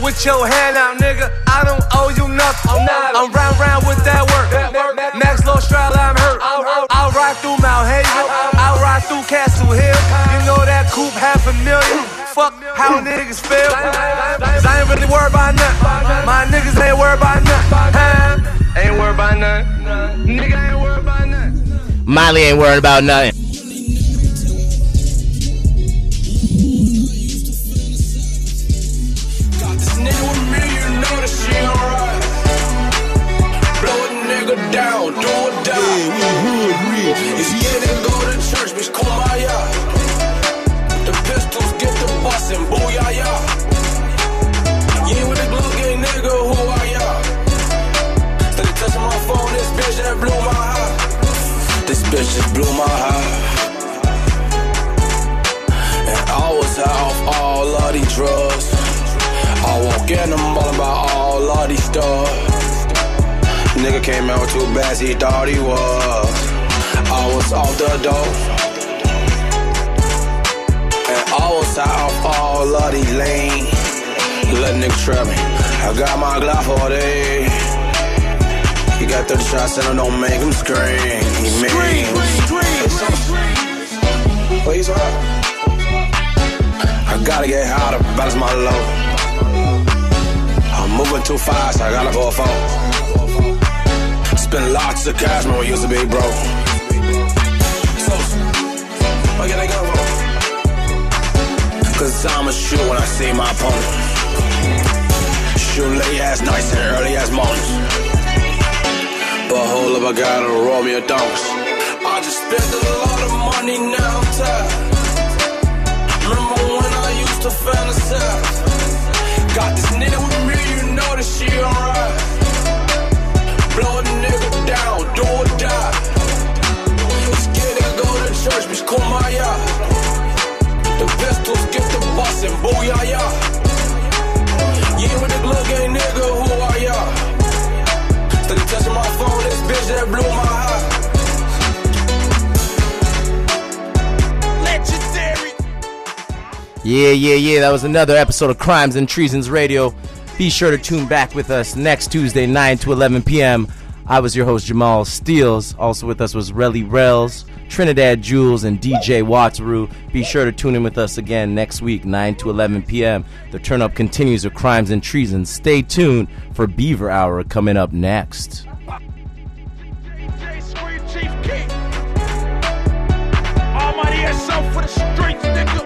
with your hand out, nigga. I don't owe you nothing. I'm round with that work. Max Low Strala, I'm hurt. I'll ride through Mount Hazel. I'll ride through Castle Hill. You know that coupe $500,000. Fuck how niggas feel. Cause I ain't really worried about nothing. My niggas ain't worried about nothing. Ain't worried about nothing. Nigga ain't worried about nothing. Miley ain't worried about nothing. Got this nigga with me, you know that she alright. Blow a nigga down, do or die. If you didn't go to church, bitch, kumbaya. The pistols get the bustin', booyah. You ain't with the glove gang, nigga, who are ya? Started touching my phone, this bitch that blew my high. This bitch just blew my high. And I was high off all of these drugs. I walk in the mall and buy all of these stuff. Nigga came out too bad, he thought he was. I was off the dope. And I was high off all of these lanes. Let nigga trap me. I got my Glock 40. He got 30 shots and I don't make him scream. He made him scream. Wait, he's hot. I gotta get high to balance my load. I'm moving too fast, I gotta go for. Spend lots of cash, man, we used to be broke. So, what can I go for? Cause I'ma shoot when I see my opponent. Shoot late ass nights and early ass mornings. But hold up, I gotta roll me a donks. I just spent a lot of money, now I'm tired. Remember when I used to fantasize? Got this nigga with me, you know that she alright. Blow a nigga down, do or die. Scared to go to church, bitch, kumbaya. The pistols get the bustin', booyah. You ain't with the glove gang, nigga, who are ya? Started touching my phone, this bitch that blew my high. Yeah. That was another episode of Crimes and Treasons Radio. Be sure to tune back with us next Tuesday, 9 to 11 p.m. I was your host, Jamal Steels. Also with us was Relly Rels, Trinidad Jules, and DJ Watsaroo. Be sure to tune in with us again next week, 9 to 11 p.m. The turn-up continues with Crimes and Treasons. Stay tuned for Beaver Hour coming up next. Almighty yourself for the streets, nigga.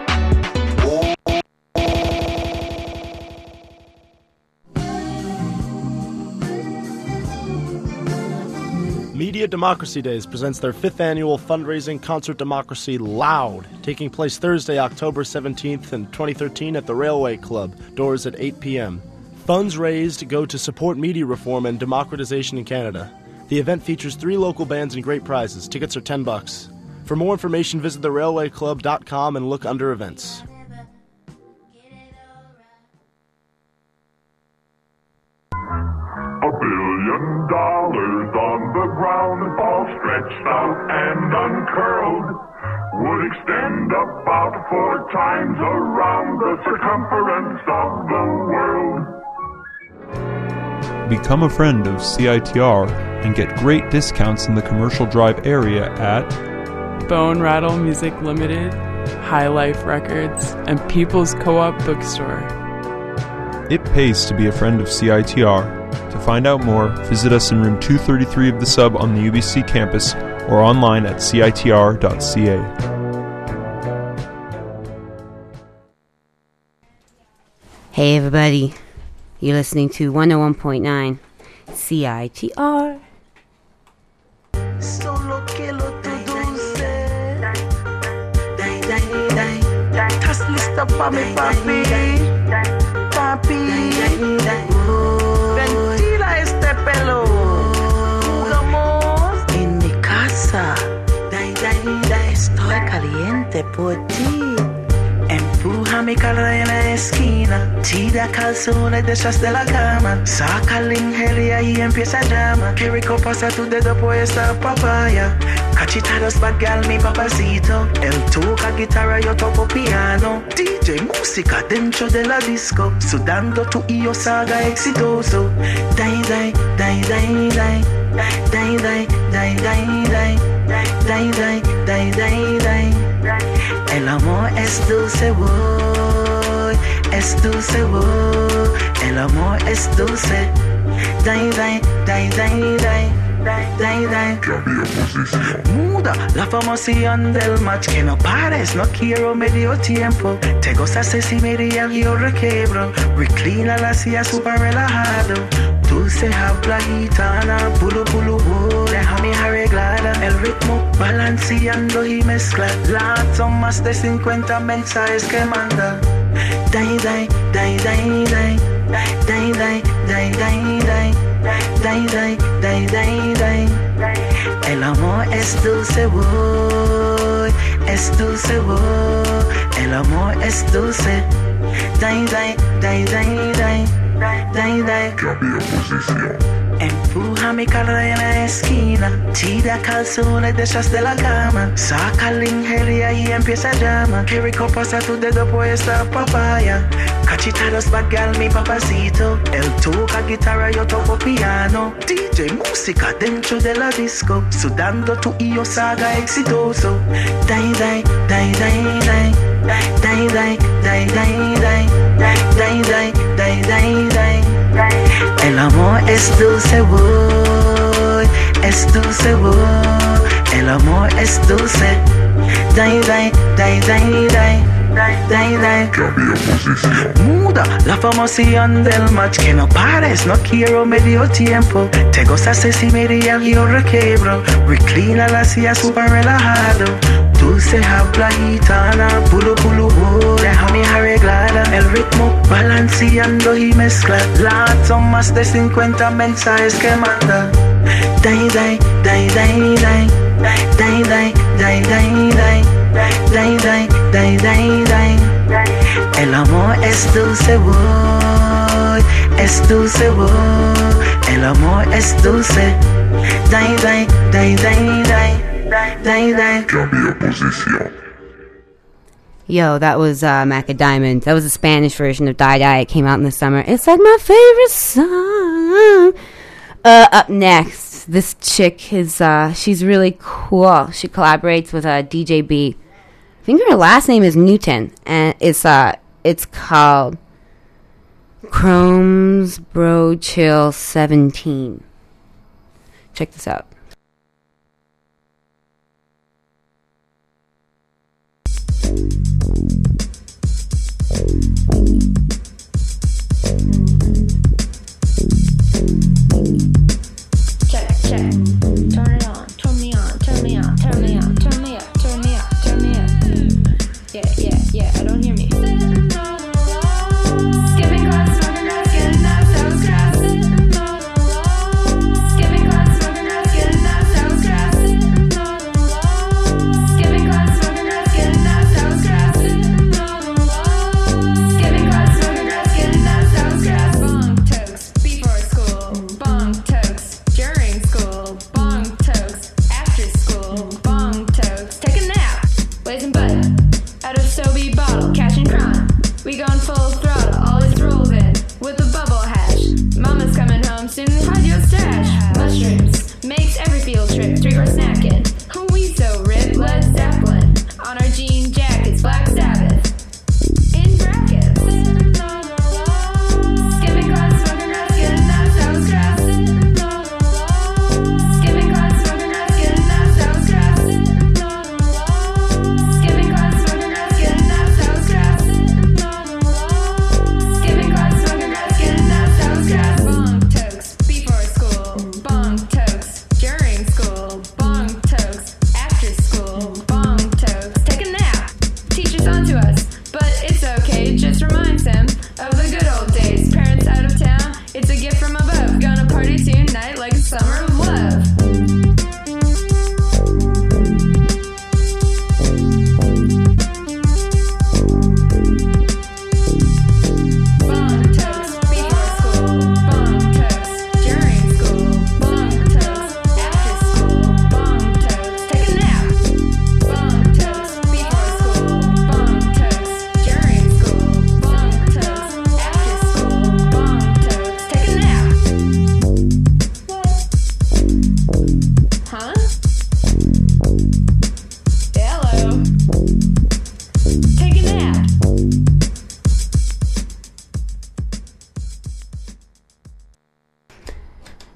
Media Democracy Days presents their 5th annual fundraising concert Democracy Loud, taking place Thursday, October 17th in 2013 at the Railway Club, doors at 8 p.m. Funds raised go to support media reform and democratization in Canada. The event features 3 local bands and great prizes. Tickets are $10. For more information, visit therailwayclub.com and look under events. $1 billion on the ground, all stretched out and uncurled, would extend about 4 times around the circumference of the world. Become a friend of CITR and get great discounts in the Commercial Drive area at Bone Rattle Music Limited, High Life Records, and People's Co-op Bookstore. It pays to be a friend of CITR. To find out more, visit us in room 233 of the Sub on the UBC campus or online at citr.ca. Hey everybody, you're listening to 101.9 CITR. Solo que lo tu dulce. ¿Estás lista pa' mi papi? Ventila este pelo. Jugamos en mi casa. Estoy caliente por ti. Empuja mi cara en la esquina, tira calzones detrás de la cama, saca la ingeria y empieza a llama. Qué rico pasa tu dedo por esta papaya. Cachetadas bad girl, mi papacito. Él toca guitarra, yo toco piano. DJ, música dentro de la disco, sudando tú y yo saga exitoso. Dai, dai, dai, dai, dai. Dai, dai, dai, dai, dai. Dai, dai, dai, dai, dai. El amor es dulce, boy. Es dulce, boy. El amor es dulce. Dai, dai, dai, dai, dai. Dai, dai. Muda la formación del match, que no pares, no quiero medio tiempo. Te gozas si me río, yo requebro. Reclina la silla super relajado. Dulce habla gitana, pulu pulu, déjame arreglada. El ritmo balanceando y mezcla. Son más de 50 mensajes que manda. Dai, dai, dai, dai, dai. Dai, dai, dai, dai, dai. Dai, dai, dai, dai, dai. El amor es dulce, boy. Es dulce, boy. El amor es dulce. Dai, dai, dai, dai, dai. Dai, dai. Cambia posición. Empuja mi cara en la esquina, tira calzones detrás de la cama, saca la ingeria y empieza a llama. Qué rico pasa tu dedo por esta papaya. Cachetadas bad girl, mi papacito. Él toca guitarra, yo toco piano. DJ, música dentro de la disco, sudando tú y yo saga exitoso. Dai, dai, dai, dai, dai. Dai, dai, dai, dai, dai. Dai, dai, dai, dai, dai. El amor es dulce, boy. Es dulce, boy. El amor es dulce. Dai, dai, dai, dai, dai. Dai, dai. Cambia posición. Muda la formación del match, que no pares, no quiero medio tiempo. Te gozas si me río, yo requebro. Reclina la silla super relajado. Dulce habla gitana, pulu pulu, déjame arreglada. El ritmo balanceando y mezcla. Son más de 50 mensajes que manda. Dai, dai, dai, dai, dai. Dai, dai, dai, dai, dai. Dai, dai, dai, dai, dai. El amor es dulce, boy. Es dulce, boy. El amor es dulce. Dai, dai, dai, dai, dai. Dai, dai. Cambia posición. Yo, that was Mac a Diamond. That was the Spanish version of Die Die. It came out in the summer. It's like my favorite song. Up next, this chick is, she's really cool. She collaborates with DJ B. I think her last name is Newton, and it's called Chrome's Bro Chill 17. Check this out. Check, check. Turn it on. Turn me on. Turn me on. Turn me on. Turn me up. Turn me up. Turn me up. Yeah, yeah, yeah. I don't hear me. Skipping class, smoking grass, getting that sounds grass. Skipping class, smoking grass, getting that sounds grass. Skipping class, smoking grass, getting that sounds grass. Skipping class, smoking grass, getting that sounds grass. Bong tokes before school. Bong tokes during school. Bong tokes after school. Bong tokes take a nap. Blazing butt out of Sobe bottle. Cash and crime. We going full throttle. Always rolls in with a bubble hash. Mama's coming home soon. Hide your stash. Mushrooms makes every field trip. 3-hour snacking. Who we so rip? Led Zeppelin. On our jean jackets. Black Sabbath. In brackets. Skipping class, smoking grass, getting that sounds grass. Skipping class, smoking grass, getting that sounds grass. Skipping class, smoking grass, getting that sounds grass. Skipping class, smoking grass, getting that sounds grass. Bong tokes before school. Bong tokes during school. Bong tokes after school. Bong tokes take a nap. Teachers onto us, but it's okay. It just reminds them of the good old days. Parents out of town, it's a gift from above. Gonna party tonight like a summer of love.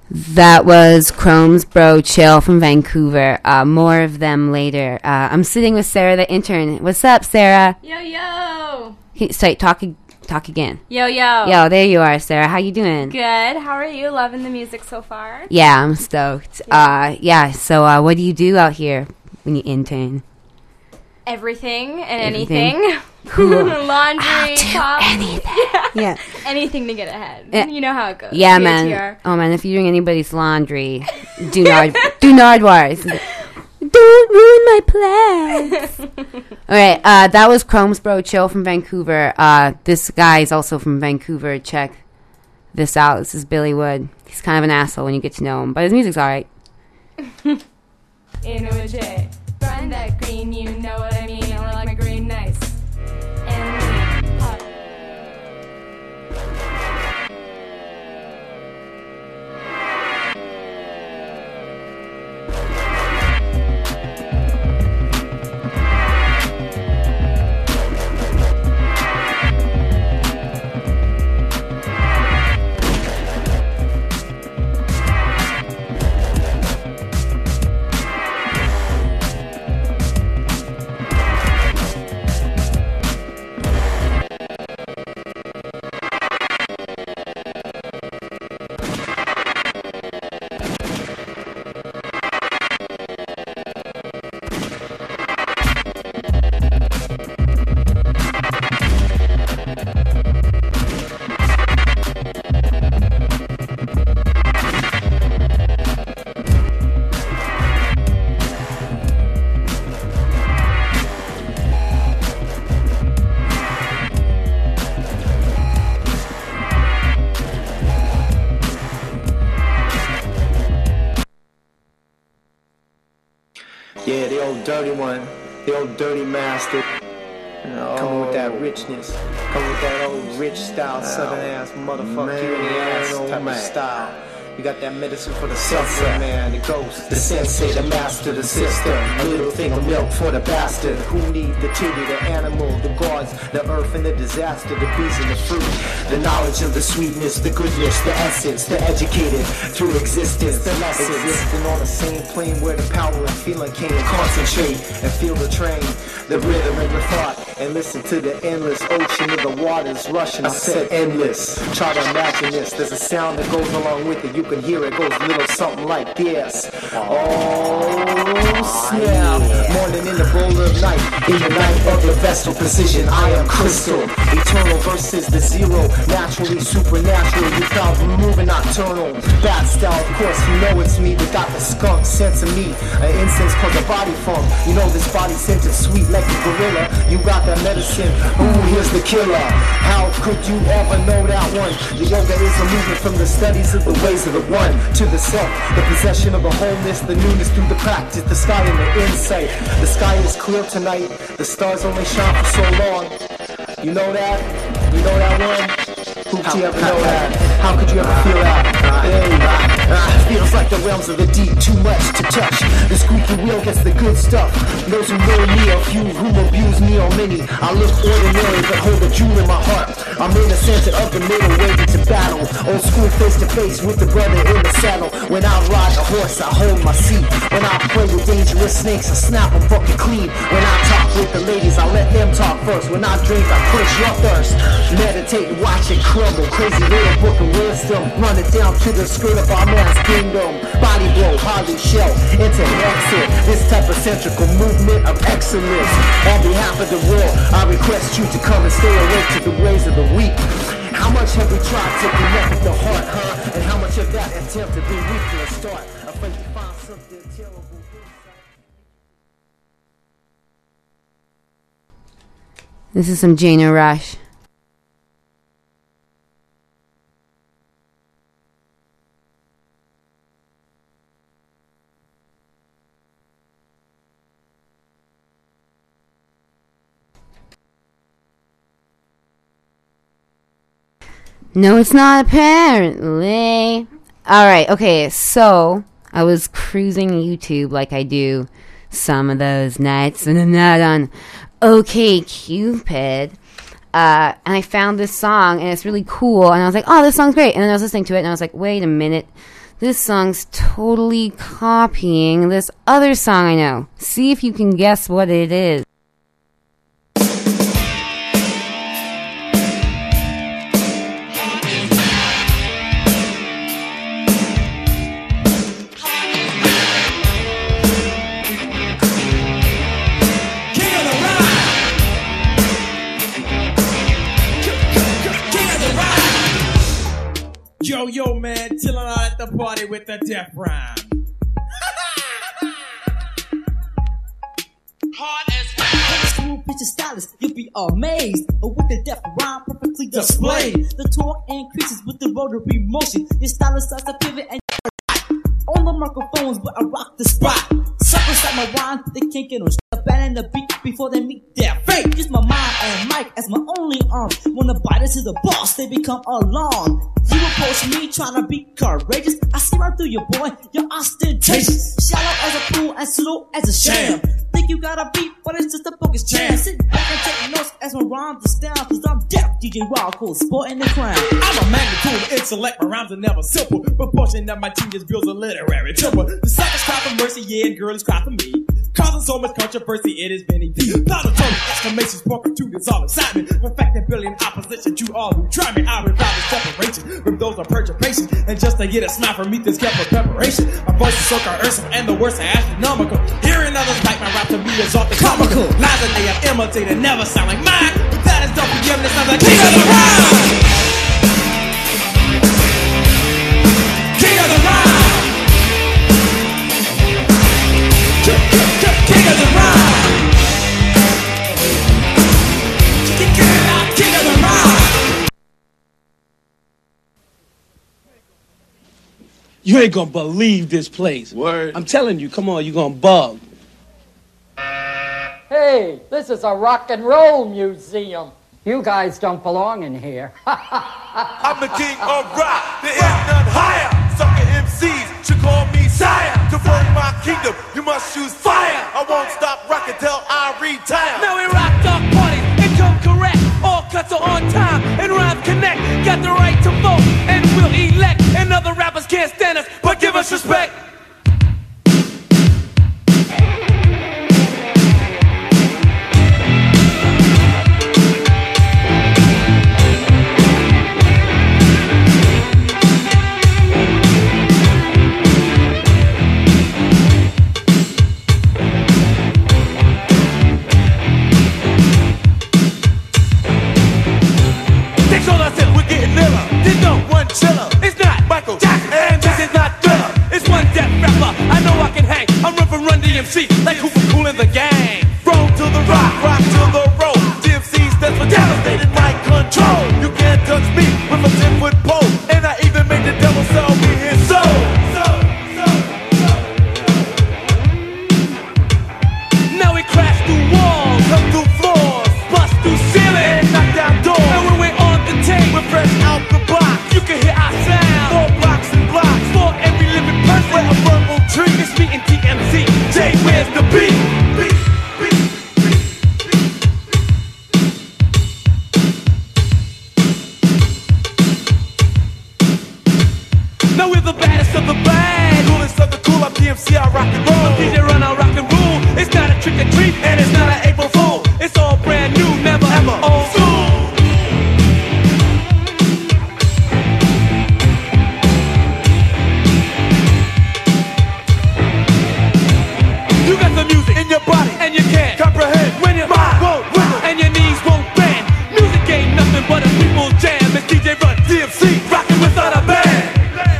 That was Chrome's Bro Chill from Vancouver. More of them later. I'm sitting with Sarah, the intern. What's up, Sarah? Yo, yo. Say, talk again. Yo, yo. Yo, there you are, Sarah. How you doing? Good. How are you? Loving the music so far? Yeah, I'm stoked. So what do you do out here when you intern? Everything and anything. Cool. Laundry, I'll do pop. anything. Yeah. Anything to get ahead. You know how it goes. Yeah, TTR. man. Oh, man, if you're doing anybody's laundry, do Nardwars. Don't ruin my plans. All right, that was Chrome's Bro Chill from Vancouver. This guy is also from Vancouver. Check this out. This is Billy Wood. He's kind of an asshole when you get to know him, but his music's all right. Legit. Find that green, you know what I mean. I like my green nice. And hot. Yeah, the old dirty one, the old dirty master. Coming with that richness, coming with that old rich style, southern ass motherfucker, you in the ass type of style. You got that medicine for the suffering, man, the ghost, the sensei, the master, the sister. A little thing of milk for the bastard. Who need the titty, the animal, the gods, the earth and the disaster, the bees and the fruit. The knowledge of the sweetness, the goodness, the essence, the educated through existence, the lessons. Existing on the same plane where the power and feeling came. Concentrate and feel the train, the rhythm and the thought. And listen to the endless ocean of the waters rushing. I said endless. Try to imagine this. There's a sound that goes along with it. You can hear it. Goes a little something like this. Oh snap! Morning in the bowl of night. In the night of the vessel precision. I am crystal. Eternal versus the zero. Naturally supernatural. You found moving nocturnal. Bad style, of course. You know it's me. But got the skunk sense of me. An incense called a body funk. You know this body scented sweet like a gorilla. You got that medicine, ooh, here's the killer. How could you ever know that one? The yoga is a movement from the studies of the ways of the one to the self, the possession of the wholeness, the newness through the practice, the sky and the insight. The sky is clear tonight, the stars only shine for so long. You know that? You know that one? Who could you ever know that? How could you ever feel that? Feels like the realms of the deep, too much to touch. The squeaky wheel gets the good stuff. Those who know me, a few who abuse me or many. I look ordinary but hold a jewel in my heart. I'm in the center of the middle, ready to battle. Old school face to face with the brother in the saddle. When I ride a horse, I hold my seat. When I play with dangerous snakes, I snap them fucking clean. When I talk with the ladies, I let them talk first. When I drink, I quench your thirst. Meditate, watch it crumble. Crazy little book of wisdom. Run it down to the skirt of our man's kingdom. Body blow, Harley shell, into exit. This type of centrical movement of excellence. On behalf of the world, I request you to come and stay awake to the ways of the weak. How much have we tried to connect with the heart, huh? And how much of that attempt to be weak to a start? Afraid to find something terrible. This is some Jana Rush. No, it's not, apparently. Alright, okay, so I was cruising YouTube like I do some of those nights when I'm not on OkCupid. And I found this song, and it's really cool, and I was like, oh, this song's great. And then I was listening to it, and I was like, wait a minute. This song's totally copying this other song I know. See if you can guess what it is. Yo, man, chillin' out at the party with the Def Rhyme. Hard as hell. Smooth picture stylist, you'll be amazed with the Def Rhyme perfectly displayed. The torque increases with the rotary motion. Your stylist starts to pivot and on the microphones, but I rock the spot. Suckers like my rhyme, they can't get on. Abandon the beat before they meet their fate. Use my mind and mic as my only arm. When the biters to the boss, they become alarmed. You approach me trying to be courageous. I see right through you, boy. You're ostentatious. Shallow as a pool and slow as a sham. Think you got a beat, but it's just a bogus jam. Sit back and take notes as my rhymes are down. Cause I'm Def DJ Wildcool, sporting the crown. I'm a magnitude of intellect, my rhymes are never simple. Proportion of my genius builds a literary temple. The suckers cry for mercy, yeah, and girls cry for me. Causing so much controversy, it is many deep. Planetary exclamations, portritude is all inside me. Perfecting billion opposition to all who try me. I revive the separation from those on perturbation. And just to get a smile from me, this kept for preparation. My voice is so coercive and the worst are astronomical. Hearing others like my rap to me is often comical. Lies that they have imitated never sound like mine. But that is don't forgive me, it sounds like king of the rhyme. King of the rhyme. King of the rhyme. King of the rhyme. You ain't gonna believe this place. Word. I'm telling you, come on, you gonna bug. Hey, this is a rock and roll museum. You guys don't belong in here. I'm the king of rock, there is none higher. Sucker MCs should call me sire. To run my kingdom, you must choose fire. I won't stop rocking till I retire. Now we rock dog parties and come correct. All cuts are on time and rhymes connect. Got the right to vote and we'll elect. And other rappers can't stand us, but give us respect. Chiller. It's not Michael Jackson, and this is not Thriller. It's one Def rapper. I know I can hang. I'm run for Run DMC, like Cooper Cool in the gang. Roll to the rock, rock to the roll. DMC stands for devastated mic control. You can't touch me with a 10-foot pole, and I even made the devil sell me his soul. Now we crash through walls, come through floors, bust through ceilings, and knock down doors. And when we're on the tape, we're fresh out the box. You can hear our sound. 4 blocks and blocks for every living person. Where a verbal tree. It's me and TMZ. Jay, where's the beat? Now we're the baddest of the bad. Coolest of the cool. I'm DMC, I rock and roll. I'm DJ Run, I rock and roll. It's not a trick or treat, and it's not an April Fool. It's all brand new, never ever old school. You got the music in your body, and you can't comprehend when your mind won't wiggle and your knees won't bend. Music ain't nothing but a people jam. It's DJ Run, DMC, rocking without a band.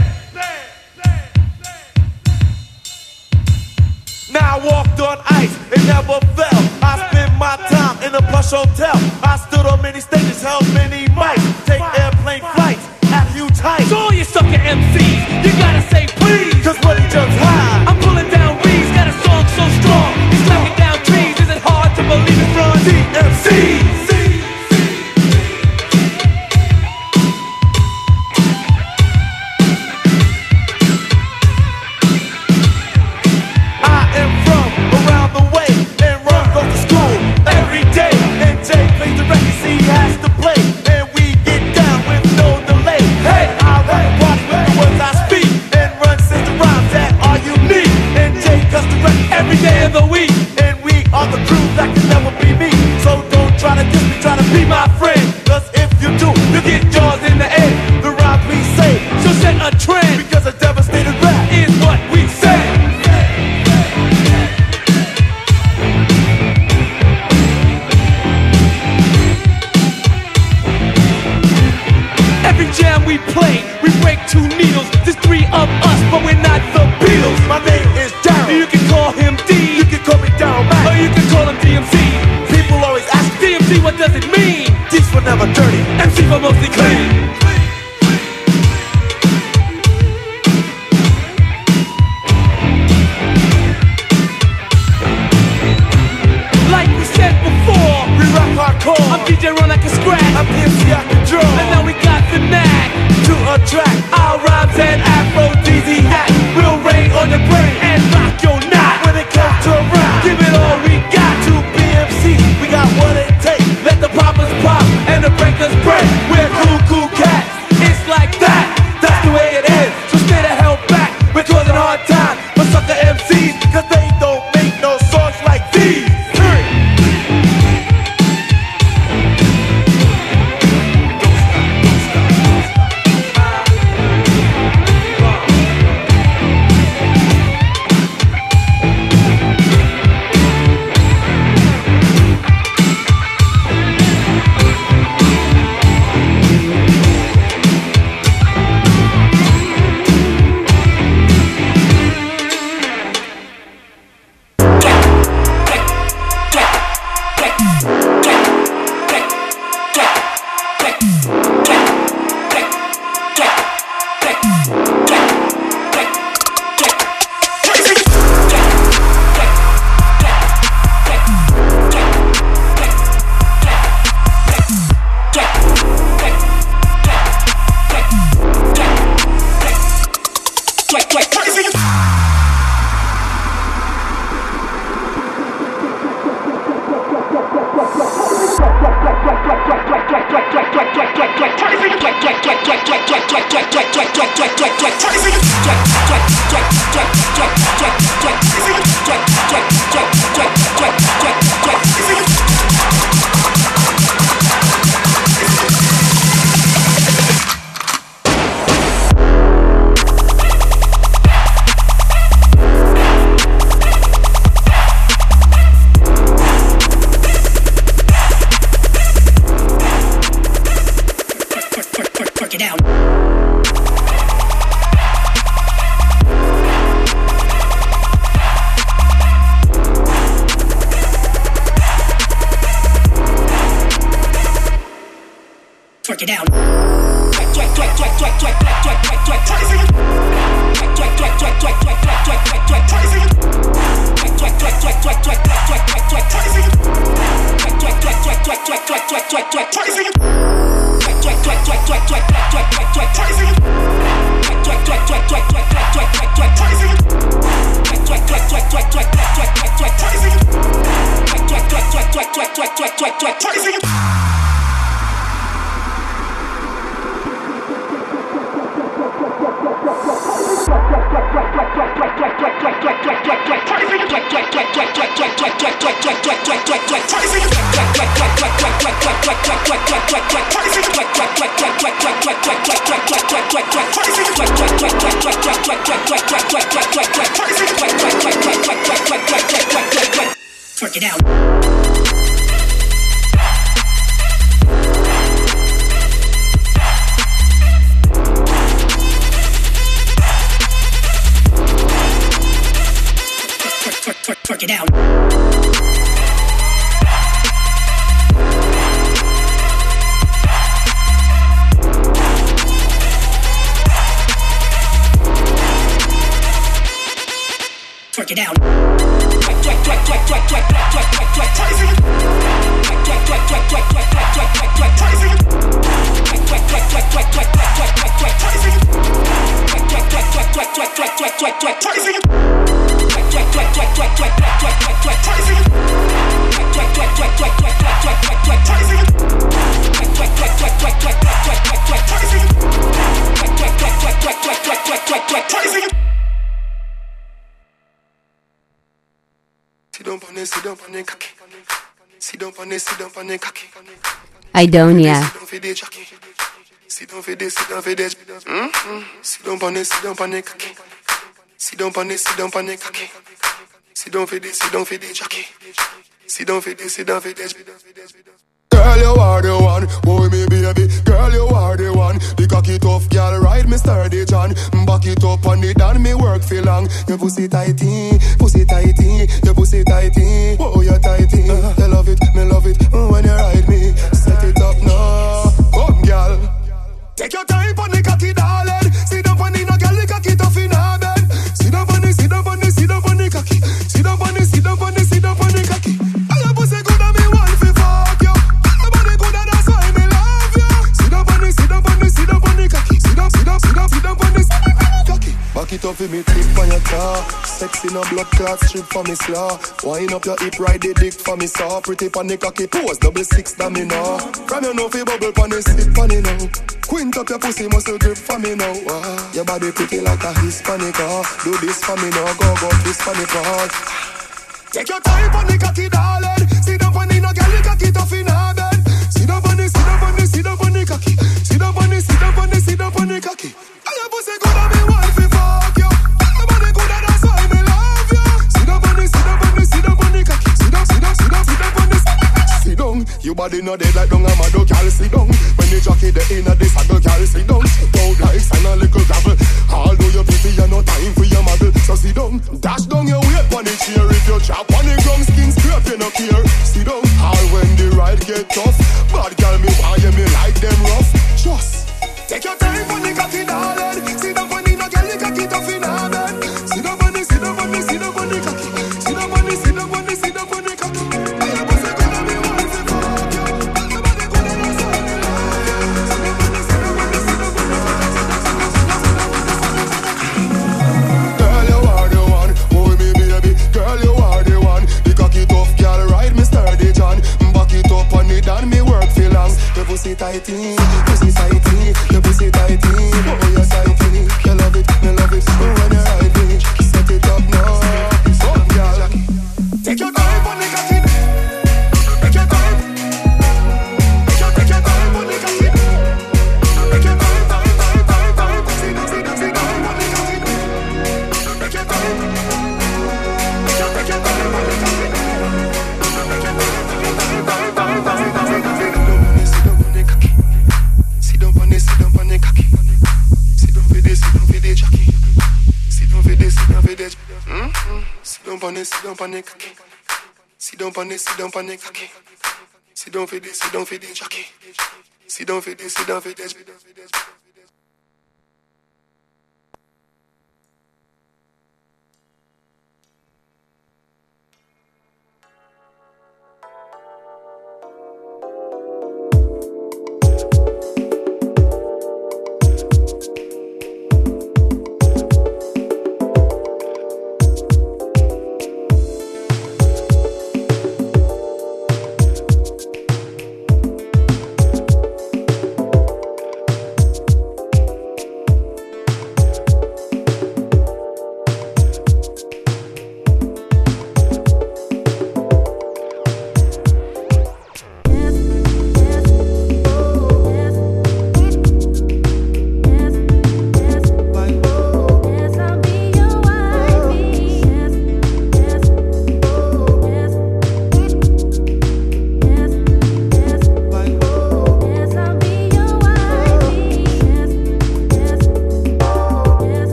Now I walked on ice and never fell. I spent my time in a plush hotel. I stood on many stages, held many mics. Take airplane flights at huge heights. So all you sucker MCs, you gotta say please. Cause when he jumps high, I'm pulling down reeds. Got a song so strong, he's knocking down trees. Is it hard to believe it's Run DMC? He has to play, and we get down with no delay. Hey, I rap party with the words I speak. a trend. Because a devastated rap is what we say. Every jam we play, we break 2 needles. There's 3 of us, but we're not the Beatles. My name is Darryl. You can call him D. You can call me Darryl Mack. Or you can call him DMC. People always ask me, DMC, what does it mean? D's for never dirty, MC for mostly clean. Like we said before, we rock hardcore. I'm DJ Ron, I can scratch. I'm DMC, I can draw. And now we got the knack to attract our rhymes and aphrodisiac hat. We'll rain on your brain and rock your knot. When it comes to rap, give it all we got to BMC. We got what it takes. Let the poppers pop and the breakers break. We're cool cats. It's like that. That's the way it is. So stay the hell back. We're causing hard time for sucker MCs, cause they don't make no songs like these. Work it out. Work it out. Work it out. Work it out. Idonia. Sit down for this, sit down for that. Sit down on this, sit down on the cocky. Sit down on this, sit down on the cocky. Sit down for this, sit down for the jockey. Sit down for this, sit down for that. Girl, you are the one, boy me baby. Girl, you are the one. The cocky tough girl, ride me sturdy John. Back it up on it and me work for long. Your pussy tighty, pussy tighty, your pussy tighty. Oh, you tighty. You love it, me love it. When you ride me, set it up now. Come, girl. Take your time on the cocky, darling. Sit down on the no girl, the cocky tough in her bed. Sit down on the, sit down on the, sit down on the cocky. Sit down on the, sit down on the, sit down on the cocky. And your pussy good and me want to fuck you. Your body good and that's why me love you. Sit down on the, sit down on the, sit down on the cocky. Sit down, sit down, sit down, sit down on the cocky. Back it up for me, tip on your car. Sexy no blood clot strip for me slaw. Wind up your hip, ride the dick for me saw. Pretty pon the cocky, pose double six that me know. From your know fi bubble pon the sit pon it now. Quint up your pussy muscle grip for me now. Your body pretty like a Hispanic. Do this for me now, go twist for me part. Take your time on the cocky, darling. Sit down on the no girl, the cocky tough in her bed. Sit down on the, sit down on the, sit down on the cocky. Sit down on the, sit down on the, sit down on the cocky. And your pussy good and me want fi fuck you. Your body good and that's why me love you. Sit down on the, sit down on the, sit down on the cocky. Sit down, sit down, sit down, sit down on the. Sit down, your body no dead like dung a mad dog, girl. Sit down, when the jockey the inna the saddle, girl. Sit down, sit down like sand a little gravel. Although you pretty, you no time for your model. So sit down, dash down your weight on the chair. If you chop on the ground, skin scrape, you no care. Sit down, all when the ride get tough. Bad girl, me want you, me like them rough. Just take your time on the cocky, darling. Sit down on the no girl, the cocky tough in her bed. Sit down on the, sit down on the, sit down on the cocky. Sit down on the, sit down on the, sit down on the cocky. And me work for long. Your pussy tighty, pussy tighty, your pussy tighty. Oh, you're tighty, you love it, me love it. Oh, when you ride me, set it up now. Oh, girl, take your time on the cocky. Take your time. Take your time on the cocky. Take your time. Sit down on the cocky. Take your time. Take your time on the cocky. Sit down on the cocky. Sit down for this, sit down for the jockey. Sit down for this, sit down for that. Sit down on this, sit down on the cocky. Sit down on this, sit down on the cocky. Sit down for this, sit down for the jockey. Sit down for this, sit down for that.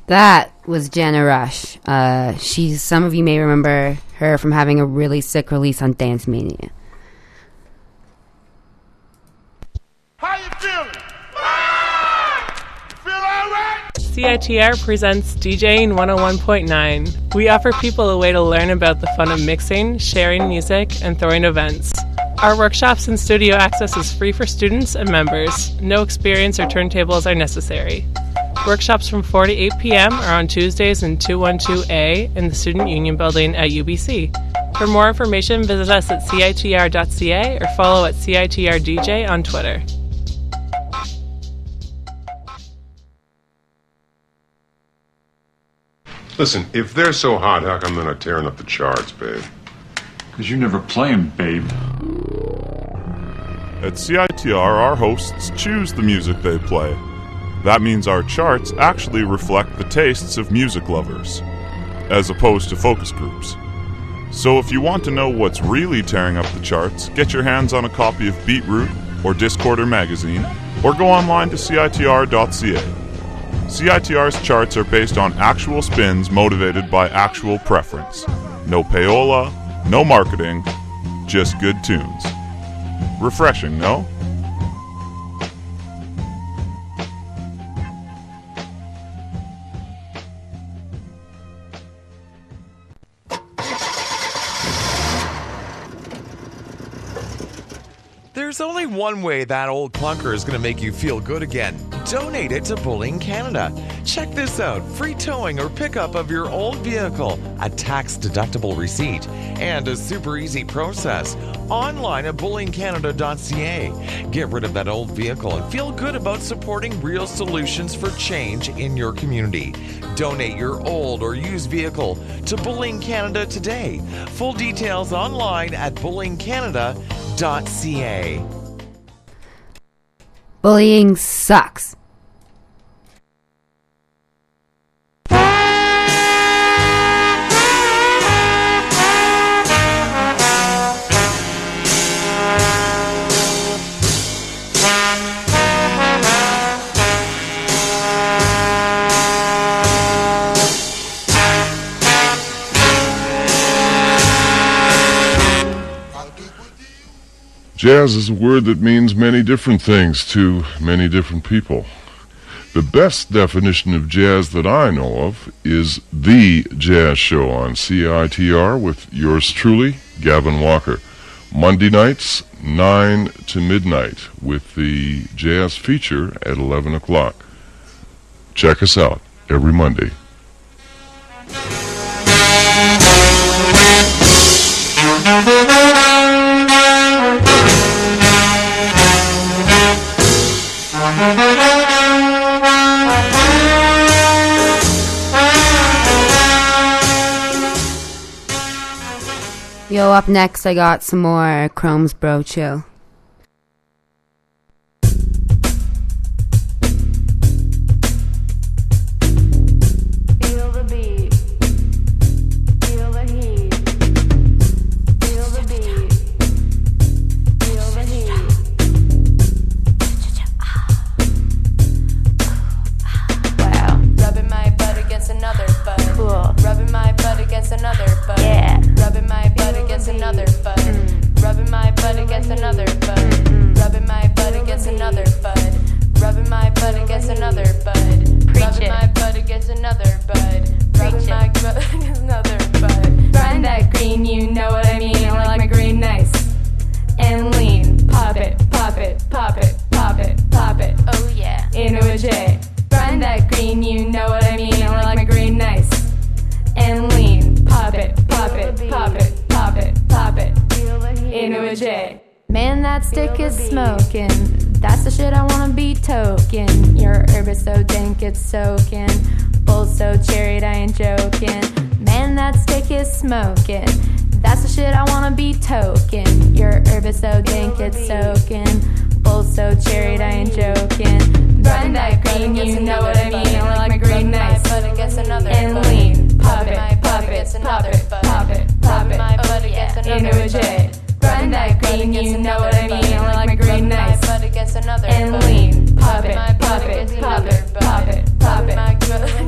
That was Jenna Rush. Some of you may remember her from having a really sick release on Dance Mania. How you feeling? Feel all right? CITR presents DJing 101.9. We offer people a way to learn about the fun of mixing, sharing music, and throwing events. Our workshops and studio access is free for students and members. No experience or turntables are necessary. Workshops from 4 to 8 p.m. are on Tuesdays in 212A in the Student Union Building at UBC. For more information, visit us at citr.ca or follow at CITRDJ on Twitter. Listen, if they're so hot, how come they're not tearing up the charts, babe? Because you never play them, babe. At CITR, our hosts choose the music they play. That means our charts actually reflect the tastes of music lovers, as opposed to focus groups. So if you want to know what's really tearing up the charts, get your hands on a copy of Beatroot or Discorder magazine, or go online to citr.ca. CITR's charts are based on actual spins motivated by actual preference. No payola, no marketing, just good tunes. Refreshing, no? There's only one way that old clunker is going to make you feel good again. Donate it to Bullying Canada. Check this out. Free towing or pickup of your old vehicle, a tax-deductible receipt, and a super easy process. Online at bullyingcanada.ca. Get rid of that old vehicle and feel good about supporting real solutions for change in your community. Donate your old or used vehicle to Bullying Canada today. Full details online at bullyingcanada.ca. Bullying sucks. Jazz is a word that means many different things to many different people. The best definition of jazz that I know of is The Jazz Show on CITR with yours truly, Gavin Walker. Monday nights, 9 to midnight, with the jazz feature at 11 o'clock. Check us out every Monday. Yo, up next I got some more Chrome's Bro Chill. Feel the beat. Feel the heat. Feel the beat. Feel the heat. Wow. Rubbing my butt against another butt. Cool. Rubbing my butt against another butt. Yeah. Rubbing my butt against another butt. Rubbing my butt against another butt. Rubbing my butt against another butt. Rubbing my butt against another butt. Rubbing my butt against another butt. Rubbing my butt against another butt. Find that green, you know what I mean. I like my green nice and lean. Pop it, pop it, pop it, pop it, pop it. Oh yeah. Into a J. Find that green, you know what I mean. I like my green nice and lean. Pop it, pop it, pop it, pop it, pop it. Into a J. Man, that stick is smoking. That's the shit I wanna be token. Your herb is so dank, it's soaking. Bull so cherried, I ain't joking. Man, that stick is smoking. That's the shit I wanna be token. Your herb is so dank, it's soaking. Bull so cherried, I ain't joking. Find that green, you know what I mean. I like my green nice and lean. Pop it, pop it, pop it, pop it, pop it. Oh yeah. Into a J. Find that green, you know what I mean. I like my green nice and lean. Pop it, pop it, pop it, pop it, pop it. Into a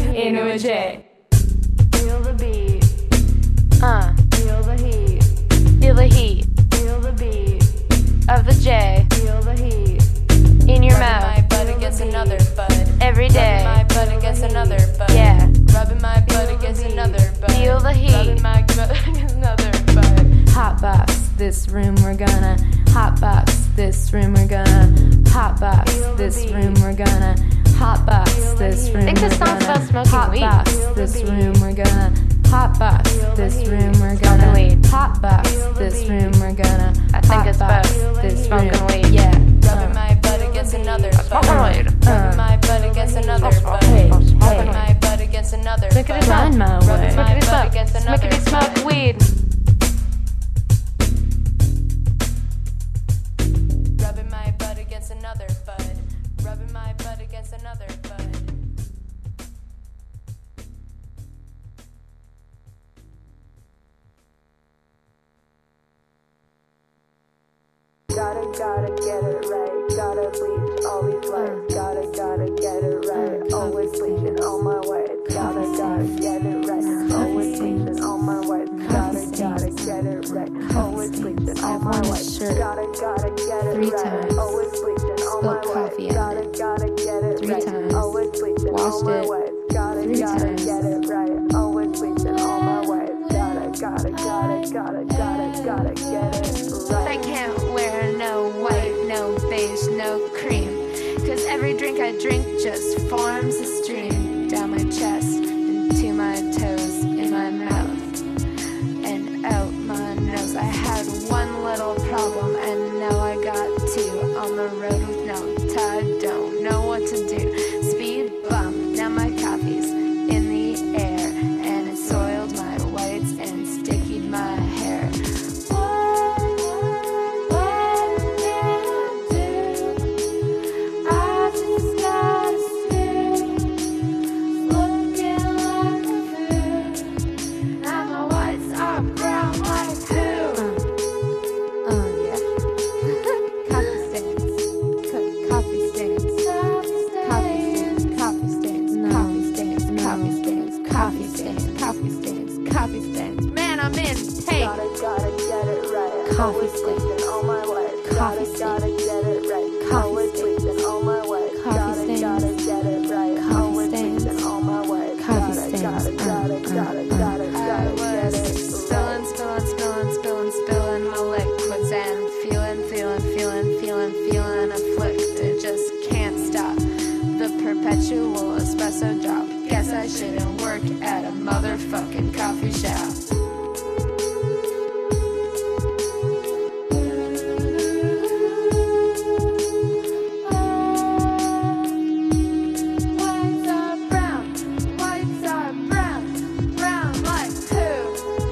a J. Feel the beat. Feel the heat. Feel the heat. Feel the beat. Of the J. Feel the heat. In your Rubbing mouth. my butt against another bud. Every day. Rubbing my butt against another bud. Yeah. Rubbing my butt against another bud. Feel the heat. Rubbing my butt against another bud. Hotbox this room, we're gonna hotbox this room, we're gonna hotbox this room, we're gonna hotbox this room. I think this song's about smoking weed. Hotbox this room, we're gonna hotbox this room, we're gonna hotbox this room, we're gonna. I think it's both. This Smoking room. weed. Yeah. Rubbing my butt against another bud. Rubbing my butt against another bud. Rubbing my butt against another bud. Look at it run my way. Rubbing my butt against another Smoking smoke weed. Rubbing my butt against another bud. Rubbing my butt against another bud. Gotta get it right. Gotta bleach all these lights. Gotta get it right. Always bleaching all my whites. Gotta get it right. Always bleaching all my whites. Gotta get it right. Always bleaching all my whites. Gotta get it 3 right. times. Always bleaching all my Spilled whites. coffee on it. Gotta get it 3 right. times. Always bleaching all Washed my it whites. 3 Gotta times. get it right. Always bleaching all my whites. Gotta get it right. I can't wear no white, no beige, no cream. Cause every drink I drink just forms a stream down my chest, into my toes, in my mouth, and out my nose. I had one little problem and now I got 2. On the road with no tide, don't know what to do. Speed bump, now my coffee's in the air, and it soiled my whites and stickied my hair. Man, I'm in pain. Gotta get it right. Coffee Always stain. bleaching all my whites. Coffee stain. Gotta get it right. Coffee Always stain. bleaching all my whites. Coffee stains. Gotta get it right. Coffee Always stains. bleaching all my whites. Coffee Gotta stains. get it I right. was spilling my liquids and feeling afflicted. Just can't stop the perpetual espresso drop. Guess I shouldn't work at a motherfucking coffee shop. Whites are brown like poo.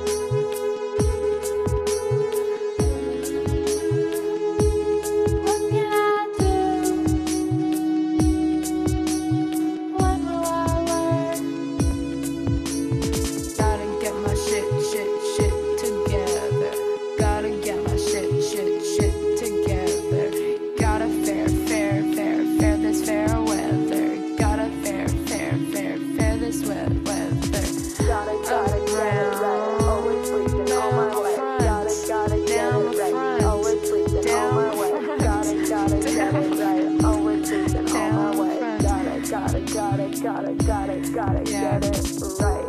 What can I do? When will I learn? Gotta get my shit together. Gotta get my shit together. Gotta fare this fair weather. Gotta fare this weather. Gotta get it right. Always bleaching all my whites. Gotta get it right. Always bleaching all my whites. Gotta get it right. Always bleaching all my whites. Gotta get it right.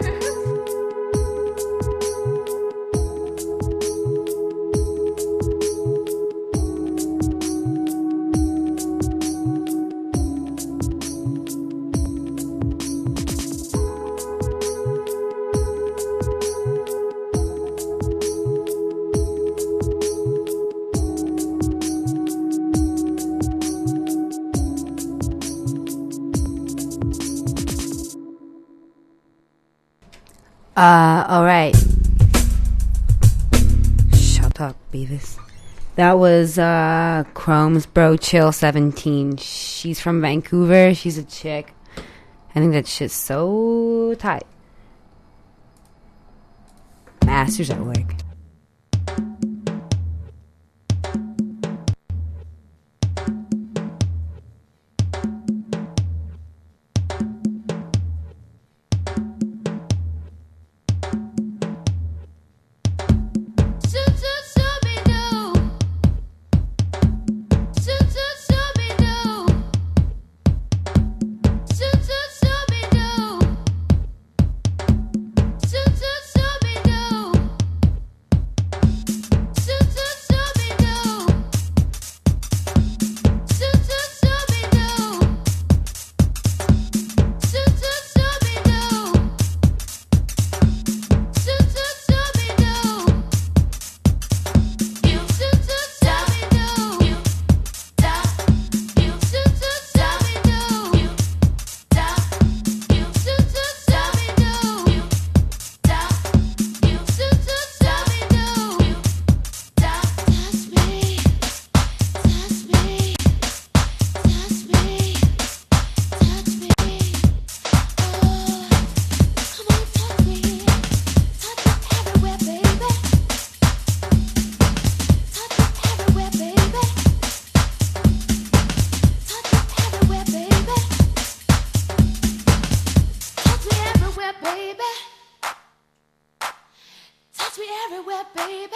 All right. Shut up, Beavis. That was Chrome's Bro Chill 17. She's from Vancouver. She's a chick. I think that shit's so tight. Masters at work. baby. Touch me everywhere, baby.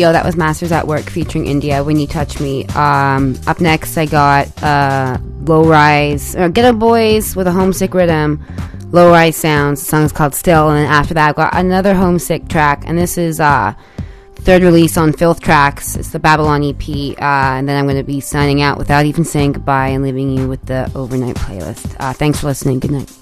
Yo, that was Masters at Work featuring India, When You Touch Me. Up next, I got Low Rise, Ghetto Boys with a Homesick Rhythm, Low Rise Sounds. The song is called Still. And then after that, I got another Homesick track, and this is third release on Filth Tracks. It's the Babylon EP. And then I'm going to be signing out without even saying goodbye and leaving you with the overnight playlist. Thanks for listening. Good night.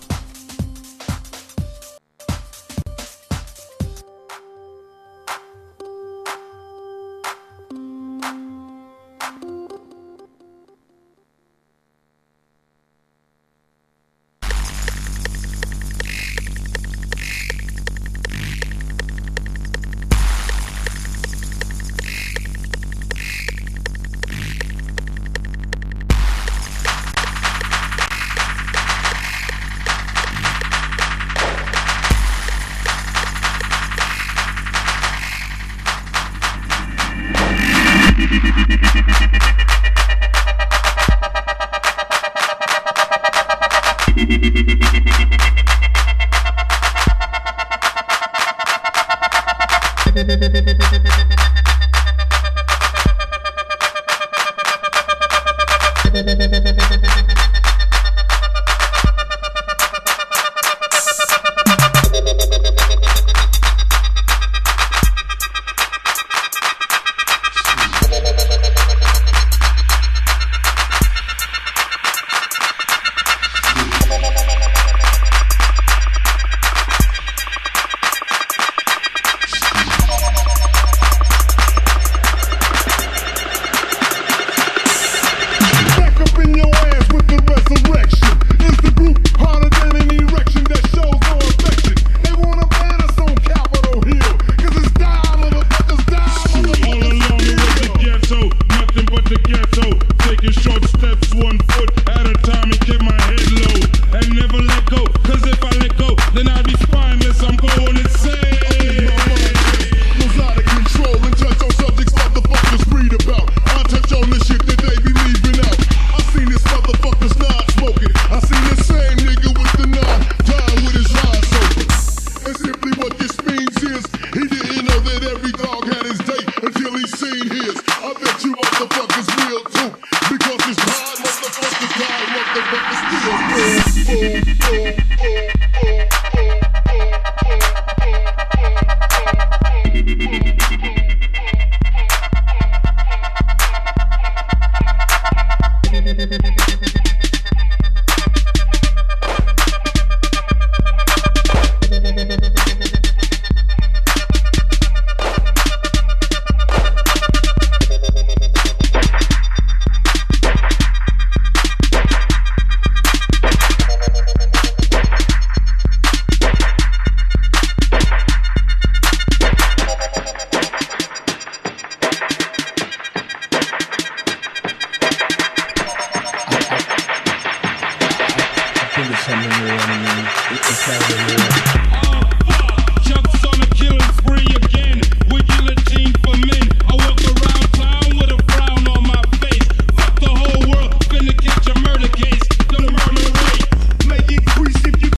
Thank you.